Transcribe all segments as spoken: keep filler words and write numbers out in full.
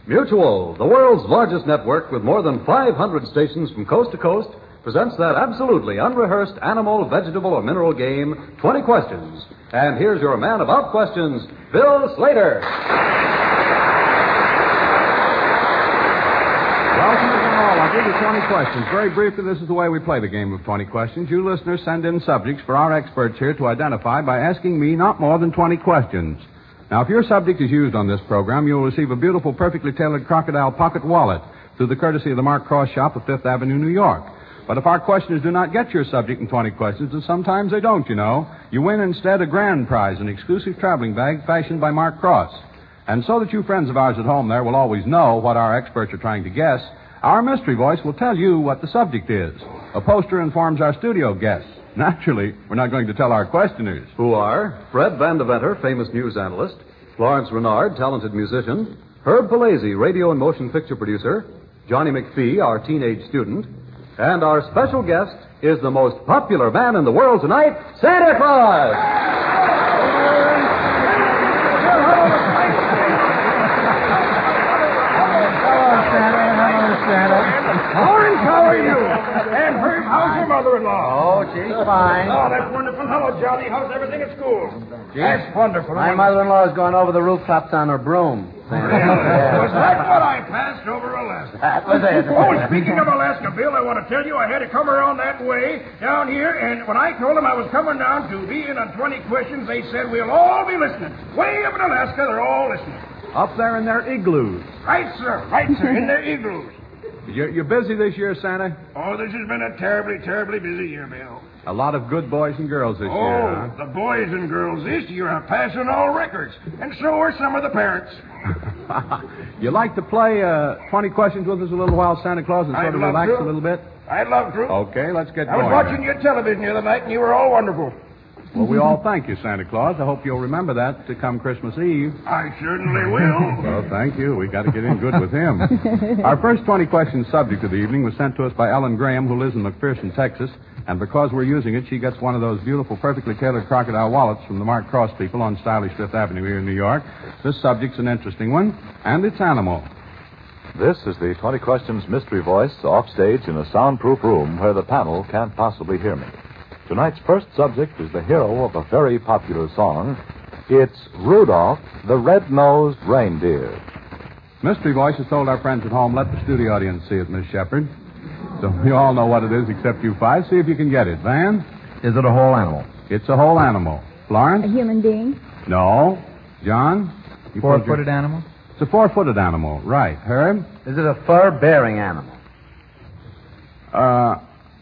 Mutual, the world's largest network with more than five hundred stations from coast to coast, presents that absolutely unrehearsed animal, vegetable, or mineral game, twenty questions. And here's your man about questions, Bill Slater. Welcome again, all. I'll give you twenty questions. Very briefly, this is the way we play the game of twenty questions. You listeners send in subjects for our experts here to identify by asking me not more than twenty questions. Now, if your subject is used on this program, you'll receive a beautiful, perfectly tailored crocodile pocket wallet through the courtesy of the Mark Cross shop of Fifth Avenue, New York. But if our questioners do not get your subject in twenty questions, and sometimes they don't, you know, you win instead a grand prize, an exclusive traveling bag fashioned by Mark Cross. And so that you friends of ours at home there will always know what our experts are trying to guess, our mystery voice will tell you what the subject is. A poster informs our studio guests. Naturally, we're not going to tell our questioners. Who are Fred Van Deventer, famous news analyst, Florence Renard, talented musician, Herb Palazzi, radio and motion picture producer, Johnny McPhee, our teenage student, and our special guest is the most popular man in the world tonight, Santa Claus! Lawrence, how are you? And Herb, how's your mother-in-law? Oh, she's fine. Oh, that's wonderful. Hello, Johnny. How's everything at school? Gee, That's wonderful. My mother-in-law's gone over the rooftops on her broom. Was that what I passed over Alaska? That was it. Oh, speaking of Alaska, Bill, I want to tell you I had to come around that way down here, and when I told them I was coming down to be in on twenty questions, they said we'll all be listening. Way up in Alaska, they're all listening. Up there in their igloos. Right, sir. Right, sir. In their igloos. You're, you're busy this year, Santa? Oh, this has been a terribly, terribly busy year, Bill. A lot of good boys and girls this oh, year, huh? the boys and girls this year are passing all records, and so are some of the parents. You like to play uh, twenty questions with us a little while, Santa Claus, and sort I'd of love relax to. a little bit? I'd love to. Okay, let's get I going. was watching your television the other night, and you were all wonderful. Well, we all thank you, Santa Claus. I hope you'll remember that to come Christmas Eve. I certainly will. Well, thank you. We got to get in good with him. Our first twenty question subject of the evening was sent to us by Ellen Graham, who lives in McPherson, Texas. And because we're using it, she gets one of those beautiful, perfectly tailored crocodile wallets from the Mark Cross people on stylish Fifth Avenue here in New York. This subject's an interesting one, and it's animal. This is the twenty questions mystery voice off stage in a soundproof room where the panel can't possibly hear me. Tonight's first subject is the hero of a very popular song. It's Rudolph, the Red-Nosed Reindeer. Mystery Voice has told our friends at home, let the studio audience see it, Miss Shepard. So you all know what it is except you five. See if you can get it. Van? Is it a whole animal? It's a whole animal. Florence? A human being? No. John? You Four-footed your... animal? It's a four-footed animal. Right. Herb? Is it a fur-bearing animal? Uh,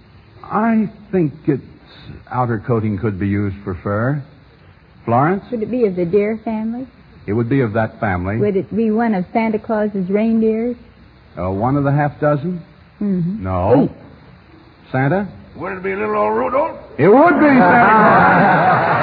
I think its outer coating could be used for fur. Florence? Would it be of the deer family? It would be of that family. Would it be one of Santa Claus's reindeers? Uh, one of the half dozen? Mm-hmm. No. Eight. Santa? Would it be little old Rudolph? It would be, Santa Claus.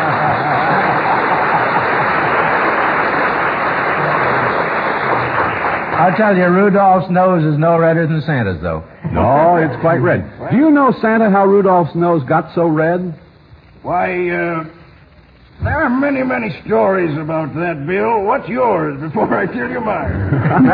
I'll tell you, Rudolph's nose is no redder than Santa's, though. No, it's quite red. Do you know, Santa, how Rudolph's nose got so red? Why, uh, there are many, many stories about that, Bill. What's yours before I tell you mine?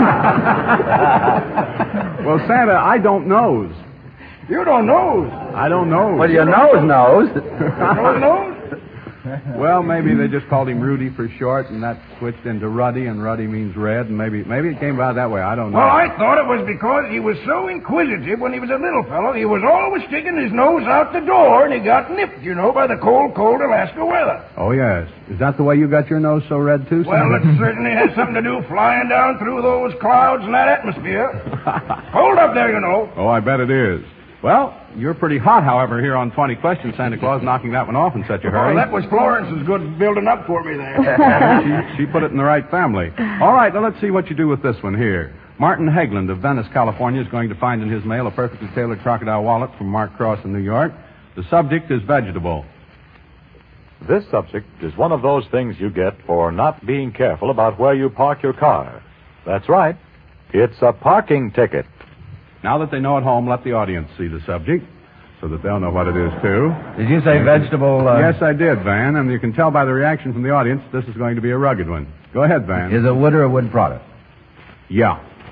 Well, Santa, I don't nose. You don't know. I don't know. Well, your nose knows. Nose knows? Well, maybe they just called him Rudy for short, and that switched into Ruddy, and Ruddy means red, and maybe maybe it came about that way. I don't know. Well, I thought it was because he was so inquisitive when he was a little fellow. He was always sticking his nose out the door, and he got nipped, you know, by the cold, cold Alaska weather. Oh, yes. Is that the way you got your nose so red, too, Well, Santa? it certainly has something to do flying down through those clouds and that atmosphere. Hold up there, you know. Oh, I bet it is. Well, you're pretty hot, however, here on twenty questions, Santa Claus, knocking that one off in such a hurry. Oh, that was Florence's good building up for me there. she, she put it in the right family. All right, now let's see what you do with this one here. Martin Hegland of Venice, California, is going to find in his mail a perfectly tailored crocodile wallet from Mark Cross in New York. The subject is vegetable. This subject is one of those things you get for not being careful about where you park your car. That's right. It's a parking ticket. Now that they know at home, let the audience see the subject so that they'll know what it is, too. Did you say vegetable? Uh... Yes, I did, Van, and you can tell by the reaction from the audience this is going to be a rugged one. Go ahead, Van. Is it wood or a wood product? Yeah.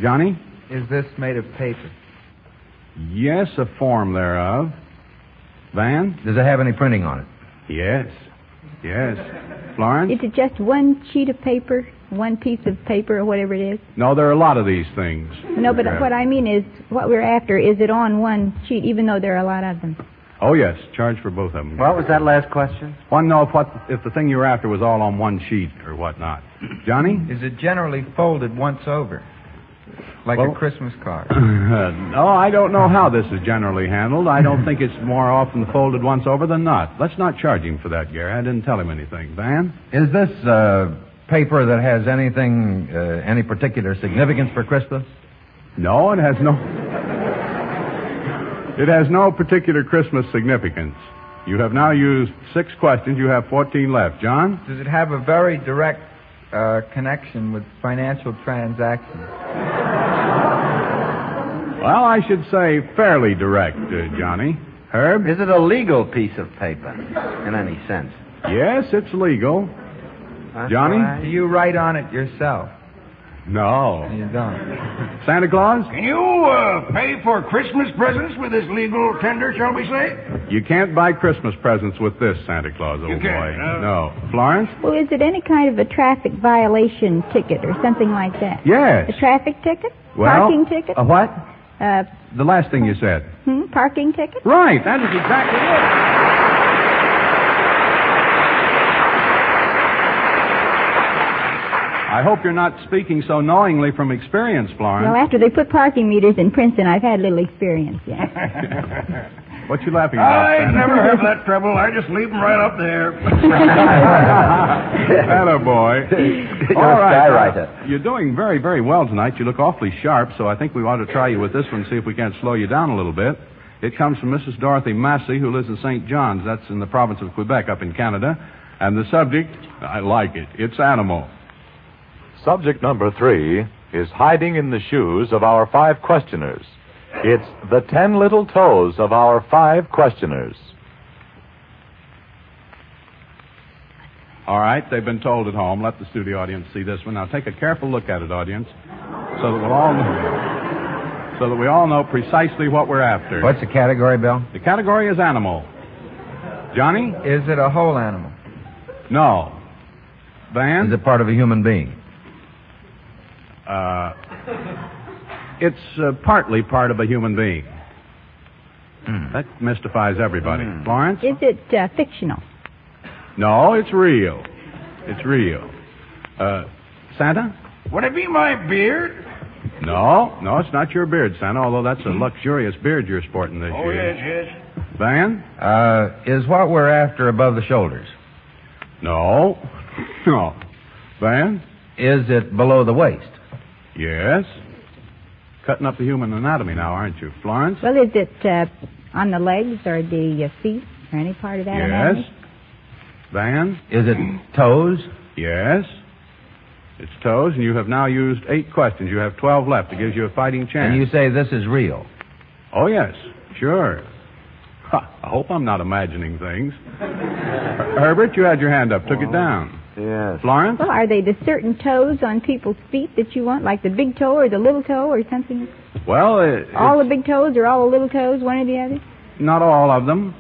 Johnny? Is this made of paper? Yes, a form thereof. Van? Does it have any printing on it? Yes. Yes. Florence? Is it just one sheet of paper, one piece of paper, or whatever it is? No, there are a lot of these things. No, but Yeah. what I mean is, what we're after, is it on one sheet, even though there are a lot of them? Oh, yes. Charge for both of them. What was that last question? Want to know if, what, if the thing you were after was all on one sheet or whatnot. Johnny? Is it generally folded once over? Like Well- a Christmas card? no, I don't know how this is generally handled. I don't think it's more often folded once over than not. Let's not charge him for that, Gary. I didn't tell him anything. Van? Is this uh, paper that has anything, uh, any particular significance for Christmas? No, it has no... It has no particular Christmas significance. You have now used six questions. You have fourteen left. John? Does it have a very direct uh, connection with financial transactions? Well, I should say fairly direct, uh, Johnny. Herb? Is it a legal piece of paper, in any sense? Yes, it's legal. Johnny? Do you write on it yourself? No. You don't. Santa Claus? Can you uh, pay for Christmas presents with this legal tender, shall we say? You can't buy Christmas presents with this, Santa Claus, old You boy. can't, huh? No. Florence? Well, is it any kind of a traffic violation ticket or something like that? Yes. A traffic ticket? Well, Parking ticket? A what? Uh, The last thing you said. hmm, parking ticket? Right, that is exactly it. I hope you're not speaking so knowingly from experience, Florence. Well, after they put parking meters in Princeton, I've had little experience, yes. What you laughing about, I Santa? never have that trouble. I just leave them right up there. Hello, boy. You're All a right, skywriter. uh, You're doing very, very well tonight. You look awfully sharp, so I think we ought to try you with this one, see if we can't slow you down a little bit. It comes from Missus Dorothy Massey, who lives in Saint John's. That's in the province of Quebec up in Canada. And the subject, I like it. It's animal. Subject number three is hiding in the shoes of our five questioners. It's the ten little toes of our five questioners. All right, they've been told at home. Let the studio audience see this one. Now take a careful look at it, audience, so that we'll all know, so that we all know precisely what we're after. What's the category, Bill? The category is animal. Johnny? Is it a whole animal? No. Van? Is it part of a human being? Uh, it's uh, partly part of a human being. Mm. That mystifies everybody. Mm. Florence? Is it uh, fictional? No, it's real. It's real. Uh, Santa? Would it be my beard? No, no, it's not your beard, Santa, although that's a luxurious beard you're sporting this Oh, year. yes, yes. Van? Uh, is what we're after above the shoulders? No. No. Van? Is it below the waist? Yes. Cutting up the human anatomy now, aren't you? Florence? Well, is it uh, on the legs or the uh, feet or any part of that Yes. anatomy? Van? Is it toes? Yes. It's toes, and you have now used eight questions. You have twelve left. It gives you a fighting chance. And you say this is real? Oh, yes. Sure. Ha, I hope I'm not imagining things. Her- Herbert, you had your hand up. Took it down. Yes. Florence? Well, are they the certain toes on people's feet that you want, like the big toe or the little toe or something? Well, it, All the it's big toes or all the little toes, one or the other? not all of them.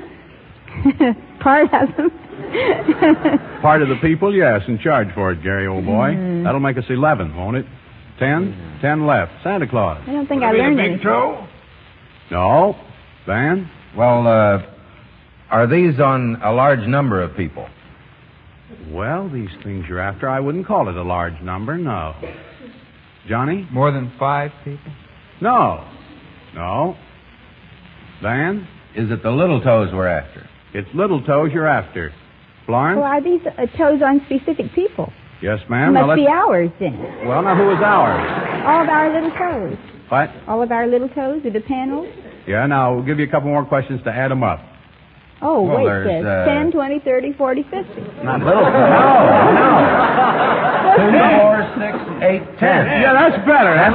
Part of them? Part of the people, yes, and charge for it, Gary, old boy. Mm. That'll make us eleven, won't it? Ten? Ten left. Santa Claus. I don't think Would I it be learned the big anything. toe? No. Van? Well, uh, are these on a large number of people? Well, these things you're after, I wouldn't call it a large number, no. Johnny? More than five people? No. No. Van? Is it the little toes we're after? It's little toes you're after. Florence? Well, are these uh, toes on specific people? Yes, It ma'am. Now must be let's- ours then. Well, now, who is ours? All of our little toes. What? All of our little toes are the panels. Yeah, now, we'll give you a couple more questions to add them up. Oh, Well, wait, there's, uh, uh, ten, twenty, thirty, forty, fifty. Not little. No, no. Two, four, six, eight, ten. Yeah, that's better. That's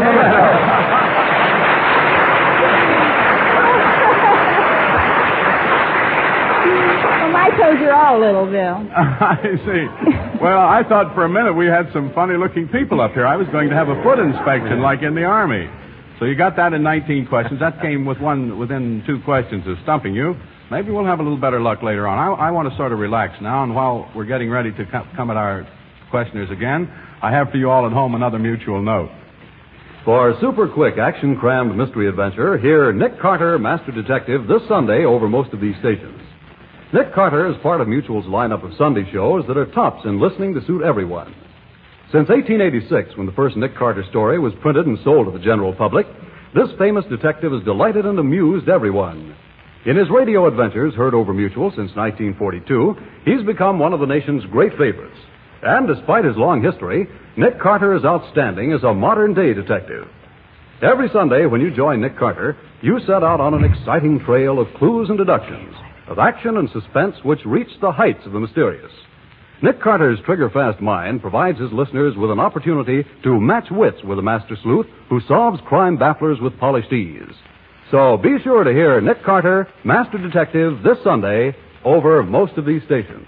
better. Well, my toes are all little, Bill. I see. Well, I thought for a minute we had some funny-looking people up here. I was going to have a foot inspection like in the Army. So you got that in nineteen questions. That came with one within two questions of stumping you. Maybe we'll have a little better luck later on. I, I want to sort of relax now, and while we're getting ready to come, come at our questioners again, I have for you all at home another mutual note. For a super quick, action-crammed mystery adventure, hear Nick Carter, Master Detective, this Sunday over most of these stations. Nick Carter is part of Mutual's lineup of Sunday shows that are tops in listening to suit everyone. Since eighteen eighty-six, when the first Nick Carter story was printed and sold to the general public, this famous detective has delighted and amused everyone. In his radio adventures, heard over Mutual since nineteen forty-two, he's become one of the nation's great favorites. And despite his long history, Nick Carter is outstanding as a modern-day detective. Every Sunday, when you join Nick Carter, you set out on an exciting trail of clues and deductions, of action and suspense which reach the heights of the mysterious. Nick Carter's trigger-fast mind provides his listeners with an opportunity to match wits with a master sleuth who solves crime bafflers with polished ease. So be sure to hear Nick Carter, Master Detective, this Sunday over most of these stations.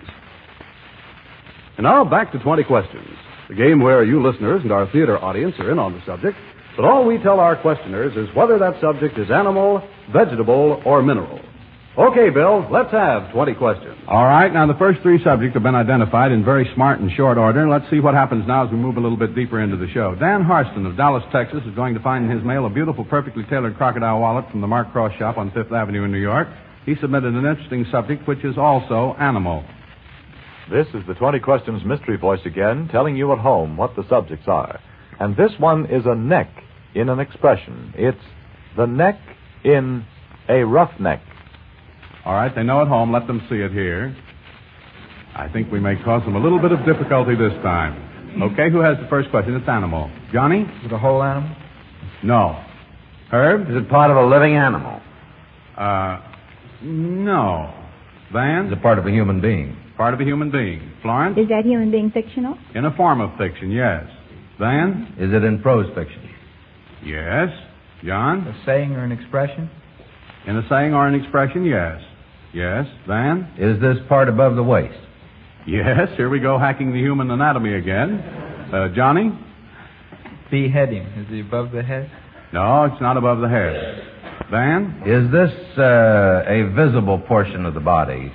And now back to twenty questions, the game where you listeners and our theater audience are in on the subject, but all we tell our questioners is whether that subject is animal, vegetable, or mineral. Okay, Bill, let's have twenty questions. All right, now the first three subjects have been identified in very smart and short order. Let's see what happens now as we move a little bit deeper into the show. Dan Harston of Dallas, Texas, is going to find in his mail a beautiful, perfectly tailored crocodile wallet from the Mark Cross shop on Fifth Avenue in New York. He submitted an interesting subject, which is also animal. This is the twenty Questions Mystery Voice again, telling you at home what the subjects are. And this one is a neck in an expression. It's the neck in a roughneck. All right, they know at home. Let them see it here. I think we may cause them a little bit of difficulty this time. Okay, who has the first question? It's animal. Johnny? Is it a whole animal? No. Herb? Is it part of a living animal? Uh, no. Van? Is it part of a human being? Part of a human being. Florence? Is that human being fictional? In a form of fiction, yes. Van? Is it in prose fiction? Yes. John? A saying or an expression? In a saying or an expression, yes. Yes. Van? Is this part above the waist? Yes. Here we go hacking the human anatomy again. Uh, Johnny? Beheading. Is he above the head? No, it's not above the head. Van? Is this uh, a visible portion of the body?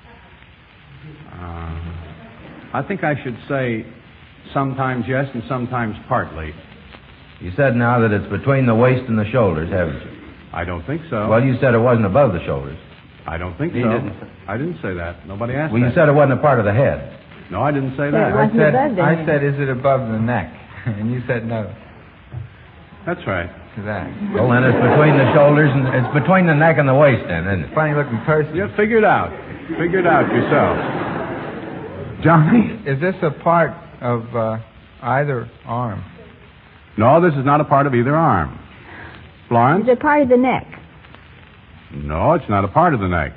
Uh, I think I should say sometimes yes and sometimes partly. You said now that it's between the waist and the shoulders, haven't you? I don't think so. Well, you said it wasn't above the shoulders. I don't think He so. didn't. I didn't say that. Nobody asked Well, that. you said it wasn't a part of the head. No, I didn't say Well, that. it I wasn't said, above the I head. said, is it above the neck? And you said no That's right. to that. Well, then it's between the shoulders and it's between the neck and the waist, then, isn't it? Funny looking person. You figure it out. Figure it out yourself. Johnny? Is this a part of uh, either arm? No, this is not a part of either arm. Florence? Is it part of the neck? No, it's not a part of the neck.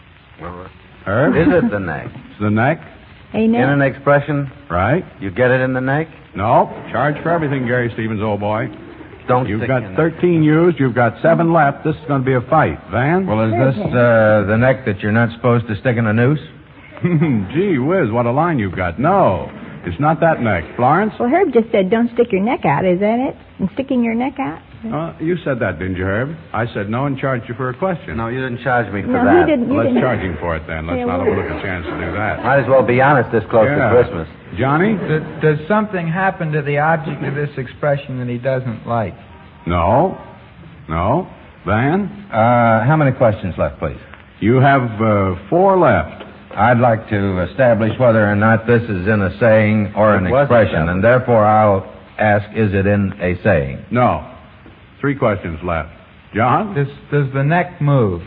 Herb? Is it the neck? It's the neck, A In neck? an expression, right? you get it in the neck? No. Charge for everything, Gary Stevens, old boy. Don't You've stick got your neck. thirteen used. You've got seven left. This is going to be a fight. Van? Well, is this uh, the neck that you're not supposed to stick in a noose? Gee whiz, what a line you've got. No, it's not that neck. Florence? Well, Herb just said don't stick your neck out. Is that it? And sticking your neck out? Uh, you said that, didn't you, Herb? I said no and charged you for a question. No, you didn't charge me for No, that. he didn't. You Well, let's didn't. charge him for it then. Let's Yeah, not well- overlook a chance to do that. Might as well be honest this close Yeah. to Christmas. Johnny? Does, does something happen to the object of this expression that he doesn't like? No. No. Van? Uh, how many questions left, please? You have uh, four left. I'd like to establish whether or not this is in a saying or an It was expression, established. and therefore I'll ask, is it in a saying? No. Three questions left. John? Does, does the neck move?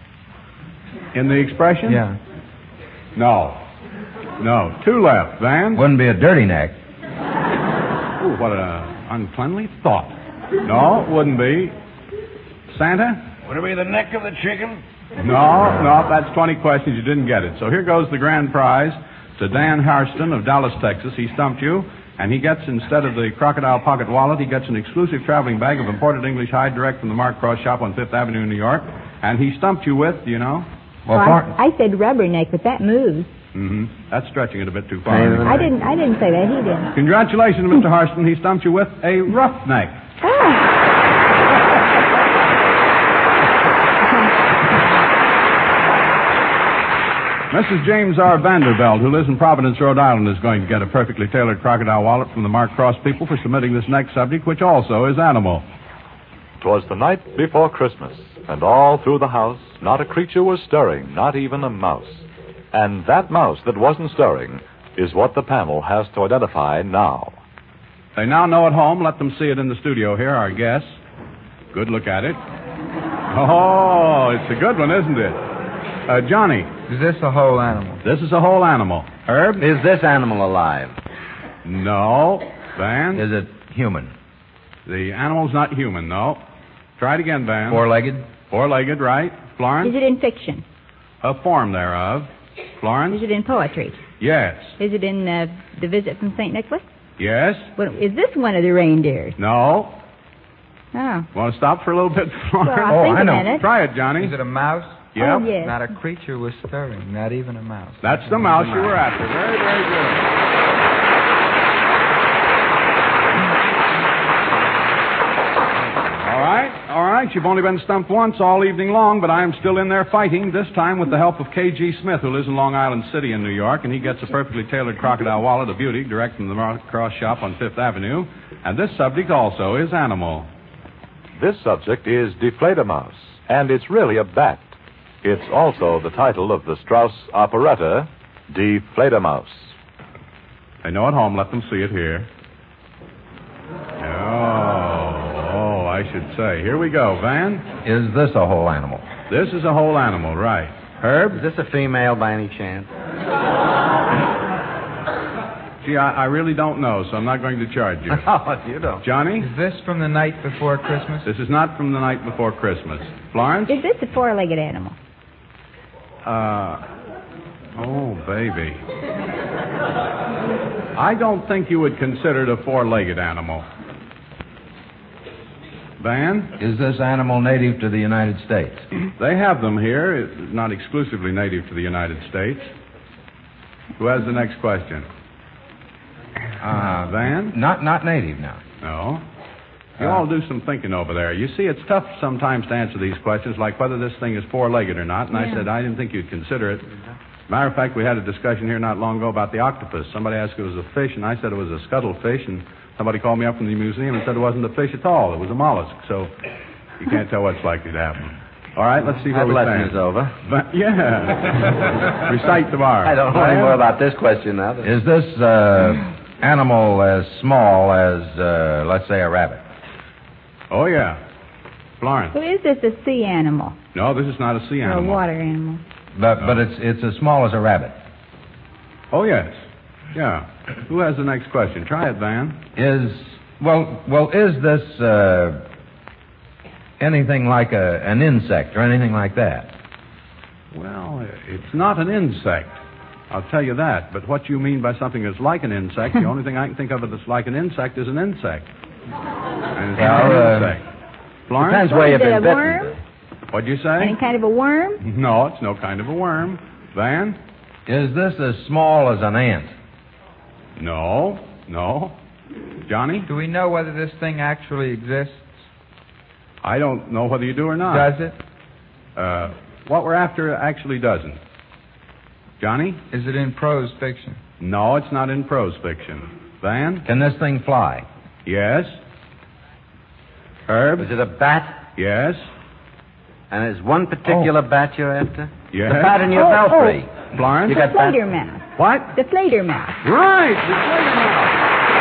In the expression? Yeah. No. No. Two left. Van? Wouldn't be a dirty neck. Ooh, what an uncleanly thought. No, it wouldn't be. Santa? Would it be the neck of the chicken? No, no, that's twenty questions. You didn't get it. So here goes the grand prize to Dan Harston of Dallas, Texas. He stumped you, and he gets, instead of the crocodile pocket wallet, he gets an exclusive traveling bag of imported English hide direct from the Mark Cross shop on Fifth Avenue in New York. And he stumped you with, do you know? Well, Well, Florence... I, I said rubberneck, but that moves. Mm-hmm. That's stretching it a bit too far. Pain in the I didn't. I didn't say that. He did. Congratulations, Mister Harston. He stumped you with a roughneck. Oh. Missus James R. Vanderbilt, who lives in Providence, Rhode Island, is going to get a perfectly tailored crocodile wallet from the Mark Cross people for submitting this next subject, which also is animal. 'Twas the night before Christmas, and all through the house not a creature was stirring, not even a mouse. And that mouse that wasn't stirring is what the panel has to identify now. They now know at home. Let them see it in the studio here, our guests. Good look at it. Oh, it's a good one, isn't it? Uh, Johnny. Is this a whole animal? This is a whole animal. Herb? Is this animal alive? No. Van? Is it human? The animal's not human, no. Try it again, Van. Four-legged? Four-legged, right. Florence? Is it in fiction? A form thereof. Florence? Is it in poetry? Yes. Is it in uh, The Visit from Saint Nicholas? Yes. What, is this one of the reindeers? No. Oh. Want to stop for a little bit, Florence? Well, I'll Oh, think I a know. minute. Try it, Johnny. Is it a mouse? Yep. Oh, yes. Not a creature was stirring, not even a mouse. That's the mouse you were after. Very, very good. All right, all right. You've only been stumped once all evening long, but I am still in there fighting, this time with the help of K G. Smith, who lives in Long Island City in New York, and he gets a perfectly tailored crocodile wallet, a beauty, direct from the Mark Cross shop on Fifth Avenue. And this subject also is animal. This subject is Deflate-A-Mouse, and it's really a bat. It's also the title of the Strauss operetta, Deflate-A-Mouse. They know at home. Let them see it here. Oh, oh, I should say. Here we go, Van. Is this a whole animal? This is a whole animal, right. Herb? Is this a female by any chance? Gee, I, I really don't know, so I'm not going to charge you. Oh, you don't. Johnny? Is this from the night before Christmas? This is not from the night before Christmas. Florence? Is this a four-legged animal? Uh, oh, baby. I don't think you would consider it a four-legged animal. Van? Is this animal native to the United States? They have them here. It's not exclusively native to the United States. Who has the next question? Uh, Van? Not not native now. No. You Uh, all do some thinking over there. You see, it's tough sometimes to answer these questions, like whether this thing is four-legged or not. And I Yeah. said I didn't think you'd consider it. Matter of fact, we had a discussion here not long ago about the octopus. Somebody asked if it was a fish, and I said it was a scuttlefish. And somebody called me up from the museum and said it wasn't a fish at all. It was a mollusk. So you can't tell what's likely to happen. All right, let's see where That we lesson stand. is over. But, yeah. Recite tomorrow. I don't know any more about this question now. Is this uh, animal as small as, uh, let's say, a rabbit? Oh, yeah. Florence. So is this a sea animal No, this is not a sea or a animal. water animal? But but it's it's as small as a rabbit. Oh, yes. Yeah. Who has the next question? Try it, Van. Is well well is this uh, anything like a an insect or anything like that? Well, it's not an insect. I'll tell you that. But what you mean by something that's like an insect, the only thing I can think of that's like an insect is an insect. And it's not Well, an uh, insect. Florence? Depends where Is you've it been a bitten. worm? What'd you say? Any kind of a worm? No, it's no kind of a worm. Van? Is this as small as an ant? No. No. Johnny? Do we know whether this thing actually exists? I don't know whether you do or not. Does it? Uh, what we're after actually doesn't. Johnny? Is it in prose fiction? No, it's not in prose fiction. Van? Can this thing fly? Yes. Herb? Is it a bat? Yes. And is one particular bat you're after? Yes. The bat in your Oh, belfry. Florence? You The got bat? flater mouse. What? The flater mouse. Right. The flater mouse.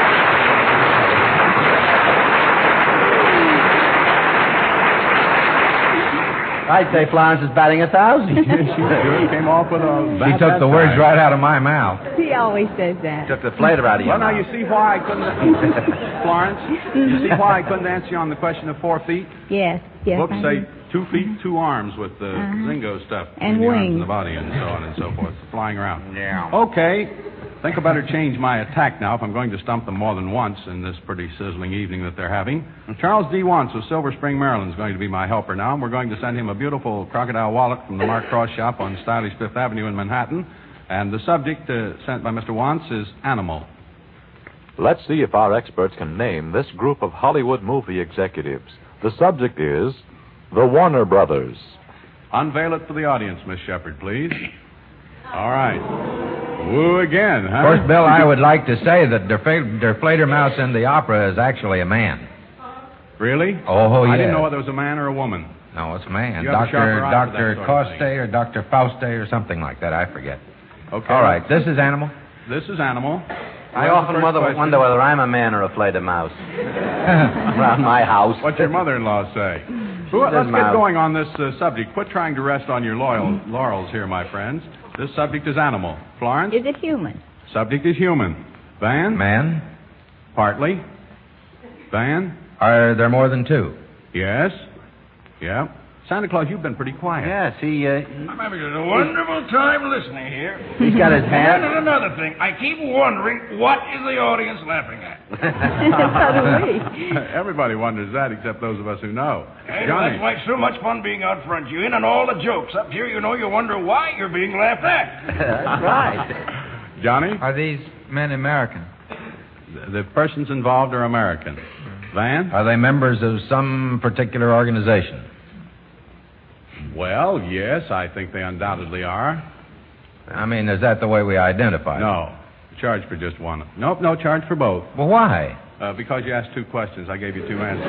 I'd say Florence is batting a thousand. She sure came off with a bat He took that the words time. right out of my mouth. He always says that. Took the flavor out of your Well, now mouth. you see why I couldn't. Florence, you see why I couldn't answer you on the question of four feet? Yes, yes. Books I say know. two feet, two arms with the Uh-huh. Zingo stuff And between the arms wings. and the body and so on and so forth, flying around. Yeah. Okay, think I better change my attack now if I'm going to stump them more than once in this pretty sizzling evening that they're having. Charles D. Wants of Silver Spring, Maryland is going to be my helper now, and we're going to send him a beautiful crocodile wallet from the Mark Cross shop on stylish Fifth Avenue in Manhattan. And the subject uh, sent by Mister Wants is animal. Let's see if our experts can name this group of Hollywood movie executives. The subject is the Warner Brothers. Unveil it for the audience, Miss Shepard, please. All right. Woo again, huh? Of course, Bill, I would like to say that Der, Der Fledermaus in the opera is actually a man. Really? Oh, yeah. I didn't know whether it was a man or a woman. No, it's a man. You have a Doctor sharper eye for Doctor that sort of Coste thing. or Doctor Fauste or something like that. I forget. Okay. All right. This is animal. This is animal. I Where's often the first wonder, question? wonder whether I'm a man or a Fledermaus around my house. What's your mother-in-law say? Well, let's get mouse. going on this uh, subject. Quit trying to rest on your loyal laurels here, my friends. This subject is animal. Florence? Is it human? Subject is human. Van? Man. Partly. Van? Are there more than two? Yes. Yeah. Santa Claus, you've been pretty quiet. Yes, he, uh, I'm having a wonderful time listening here. he's got his And hand. then another thing, I keep wondering, what is the audience laughing at? So do we. Everybody wonders that, except those of us who know. Hey, Johnny. that's why it's so much fun being out front. You in on all the jokes. Up here, you know, you wonder why you're being laughed at. That's right. Johnny? Are these men American? The persons involved are American. Van? Are they members of some particular organization? Well, yes, I think they undoubtedly are. I mean, is that the way we identify them? No. Charge for just one. Nope, no charge for both. Well, why? Uh, because you asked two questions, I gave you two answers.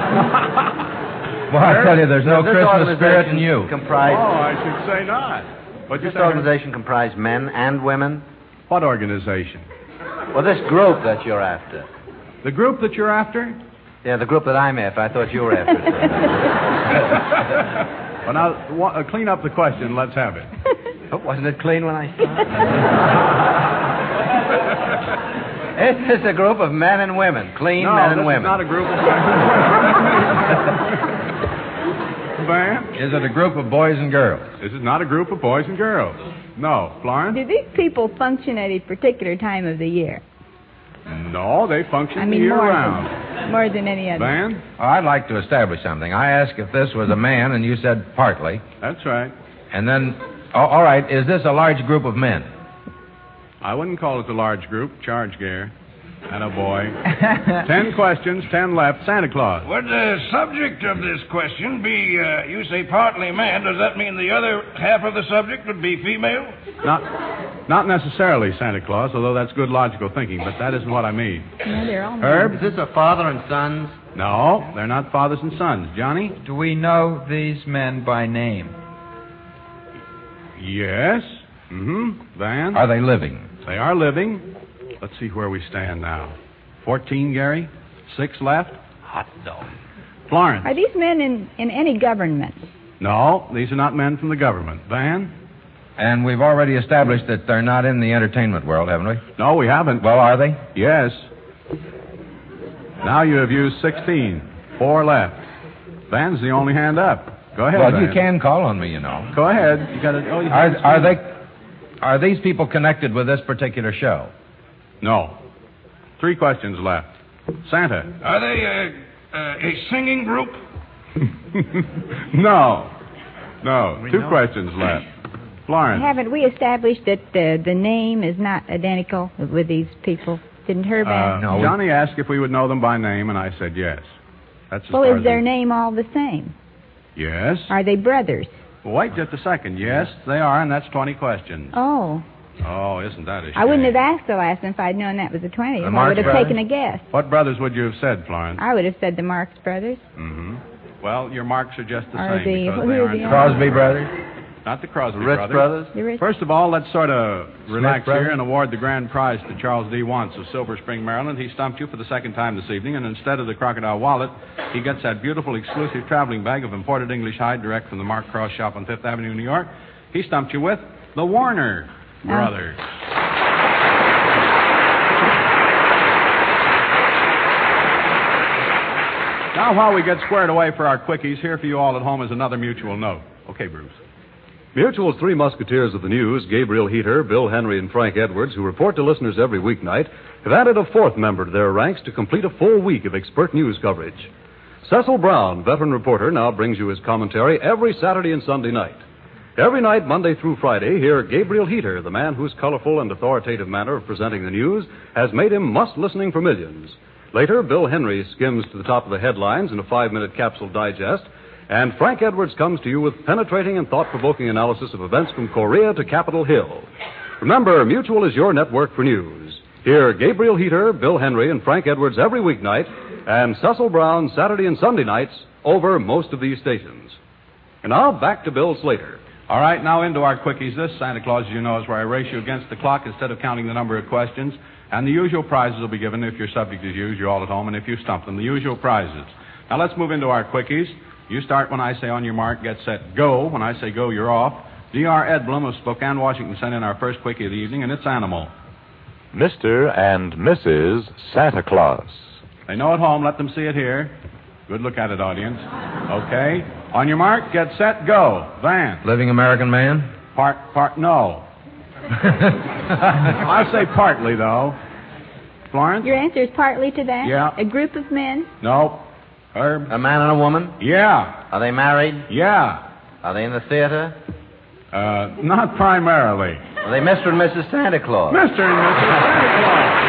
Well, I tell you, there's no This Christmas spirit in organization you. Comprise, Oh, I should say not. But this organization comprise men and women? What organization? Well, this group that you're after. The group that you're after? Yeah, the group that I'm after. I thought you were after it. Well, now, wa- uh, clean up the question. Let's have it. Oh, wasn't it clean when I started? This is a group of men and women. Clean no, men this and women. is not a group of men and women. Van? Is it a group of boys and girls? This is not a group of boys and girls. No. Florence? Do these people function at a particular time of the year? No, they function I mean, year more round. than, more than any other. Van? Oh, I'd like to establish something. I asked if this was a man, and you said partly. That's right. And then, oh, all right, is this a large group of men? I wouldn't call it a large group. Charge, Gare. And a boy. Ten questions, ten left. Santa Claus. Would the subject of this question be, uh, you say partly man, does that mean the other half of the subject would be female? Not, not necessarily Santa Claus, although that's good logical thinking, but that isn't what I mean. No, they're all Herb? Is this a father and sons? No, they're not fathers and sons. Johnny? Do we know these men by name? Yes. Mm-hmm. Van? Are they living? They are living. Let's see where we stand now. Fourteen, Gary? Six left? Hot dog. Florence? Are these men in, in any government? No, these are not men from the government. Van? And we've already established that they're not in the entertainment world, haven't we? No, we haven't. Well, are they? Yes. Now you have used sixteen. Four left. Van's the only hand up. Go ahead, Well, Van. you can call on me, you know. Go ahead. You got to. Oh, you Are, have to are speak. they? Are these people connected with this particular show? No. Three questions left. Santa. Are they uh, uh, a singing group? No. No. We Two know. questions left. Florence. Haven't we established that the, the name is not identical with these people? Didn't Herb Uh, ask? No, we- Johnny asked if we would know them by name, and I said yes. That's as Well, far is as their we- name all the same? Yes. Are they brothers? Well, wait just a second. Yes, they are, and that's twenty questions. Oh. Oh, isn't that a shame? I wouldn't have asked the last one if I'd known that was a twenty. The I Marx would have brothers? taken a guess. What brothers would you have said, Florence? I would have said the Marx brothers. Mm-hmm. Well, your marks are just the Are same the- because who they are aren't. the- Crosby brothers? Not the Crosby Ritz brothers. brothers? The rich- First of all, let's sort of relax brothers? here and award the grand prize to Charles D. Wants of Silver Spring, Maryland. He stumped you for the second time this evening, and instead of the crocodile wallet, he gets that beautiful exclusive traveling bag of imported English hide direct from the Mark Cross shop on Fifth Avenue, New York. He stumped you with the Warner Oh. brothers. Now, while we get squared away for our quickies, here for you all at home is another mutual note. Okay, Bruce. Mutual's three musketeers of the news, Gabriel Heater, Bill Henry, and Frank Edwards, who report to listeners every weeknight, have added a fourth member to their ranks to complete a full week of expert news coverage. Cecil Brown, veteran reporter, now brings you his commentary every Saturday and Sunday night. Every night, Monday through Friday, hear Gabriel Heater, the man whose colorful and authoritative manner of presenting the news has made him must-listening for millions. Later, Bill Henry skims to the top of the headlines in a five-minute capsule digest, and Frank Edwards comes to you with penetrating and thought-provoking analysis of events from Korea to Capitol Hill. Remember, Mutual is your network for news. Hear Gabriel Heater, Bill Henry, and Frank Edwards every weeknight, and Cecil Brown Saturday and Sunday nights over most of these stations. And now, back to Bill Slater. All right, now into our quickies. This, Santa Claus, as you know, is where I race you against the clock instead of counting the number of questions. And the usual prizes will be given if your subject is used, you're all at home, and if you stump them, the usual prizes. Now, let's move into our quickies. You start when I say on your mark, get set, go. When I say go, you're off. D R Edblum of Spokane, Washington, sent in our first quickie of the evening, and it's animal. Mister and Missus Santa Claus. They know at home, let them see it here. Good look at it, audience. Okay. On your mark, get set, go. Van. Living American man? Part, part, no. I'll say partly, though. Florence? Your answer is partly to that? Yeah. A group of men? No. Herb? A man and a woman? Yeah. Are they married? Yeah. Are they in the theater? Uh, not primarily. Are they Mister and Missus Santa Claus? Mister and Missus Santa Claus.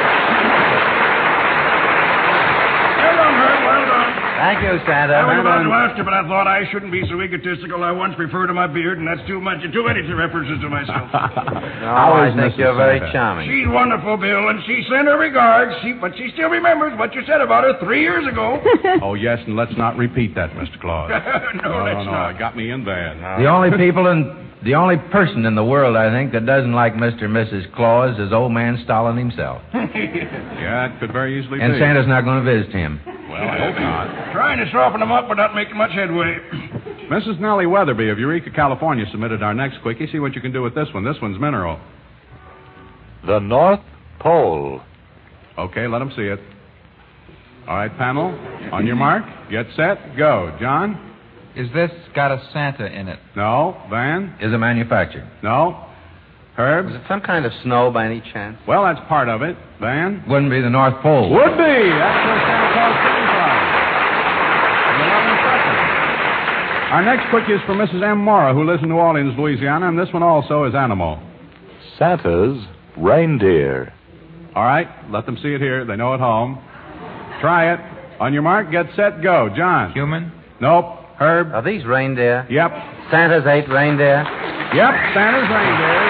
Well done, Herb, well done. Thank you, Santa. I was about to done. ask you, but I thought I shouldn't be so egotistical. I once referred to my beard, and that's too much, too many references to myself. No, How I is think Missus you're very Santa? charming. She's wonderful, Bill, and she sent her regards, she, but she still remembers what you said about her three years ago. Oh, yes, and let's not repeat that, Mister Claus. no, no, let's no, not. it got me in bad. The only people in... The only person in the world, I think, that doesn't like Mister and Missus Claus is old man Stalin himself. Yeah, it could very easily And be. Santa's not going to visit him. Well, I hope not. Trying to soften them up, but not making much headway. Missus Nellie Weatherby of Eureka, California, submitted our next quickie. See what you can do with this one. This one's mineral. The North Pole. Okay, let them see it. All right, panel. On your mark. Get set. Go. John? Is this got a Santa in it? No. Van? Is it manufactured? No. Herb? Is it some kind of snow by any chance? Well, that's part of it. Van? Wouldn't be the North Pole. Would be. That's where Santa Claus came from. eleven seconds. Our next quickie is from Missus M. Mora, who lives in New Orleans, Louisiana, and this one also is animal. Santa's reindeer. All right, let them see it here. They know at home. Try it. On your mark, get set, go. John? Human? Nope. Herb? Are these reindeer? Yep. Santa's eight reindeer? Yep, Santa's reindeer.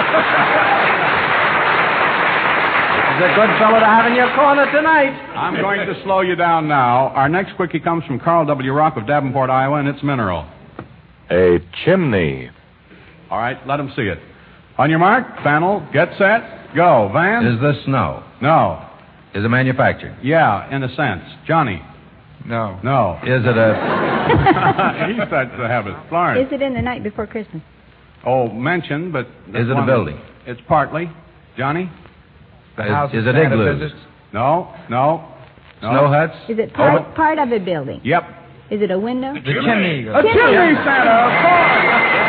He's a good fellow to have in your corner tonight. I'm going to slow you down now. Our next quickie comes from Carl W. Rock of Davenport, Iowa, and it's mineral. A chimney. All right, let them see it. On your mark, panel, get set, go. Van? Is this snow? No. Is it manufactured? Yeah, in a sense. Johnny? No. No. Is it a... He starts to have it. Florence? Is it in the night before Christmas? Oh, mentioned, but... Is it a building? It's partly. Johnny? The Is- house is that it Santa igloos? visits? No, no. no. Snow huts? Is it part, part of a building? Yep. Is it a window? The chimney. A chimney, Santa, of course.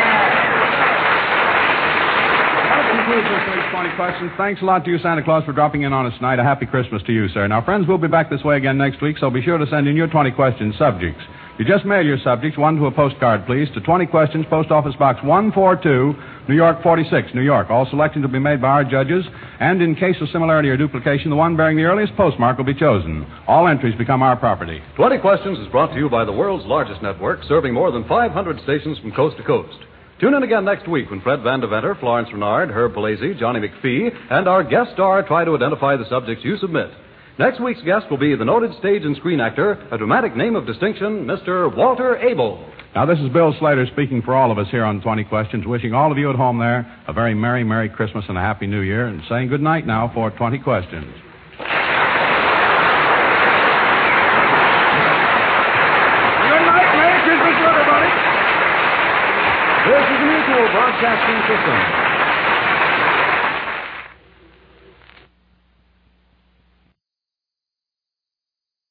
That concludes our first twenty questions. Thanks a lot to you, Santa Claus, for dropping in on us tonight. A happy Christmas to you, sir. Now, friends, we'll be back this way again next week, so be sure to send in your twenty question subjects. You just mail your subjects, one to a postcard, please, to twenty questions, Post Office Box one forty-two, New York forty-six, New York. All selections will be made by our judges, and in case of similarity or duplication, the one bearing the earliest postmark will be chosen. All entries become our property. twenty Questions is brought to you by the world's largest network, serving more than five hundred stations from coast to coast. Tune in again next week when Fred Van Deventer, Florence Renard, Herb Palazzi, Johnny McPhee, and our guest star try to identify the subjects you submit. Next week's guest will be the noted stage and screen actor, a dramatic name of distinction, Mister Walter Abel. Now, this is Bill Slater speaking for all of us here on twenty questions, wishing all of you at home there a very Merry, Merry Christmas and a Happy New Year, and saying good night now for twenty questions. Good night, Merry Christmas, everybody. This is the Mutual Broadcasting System.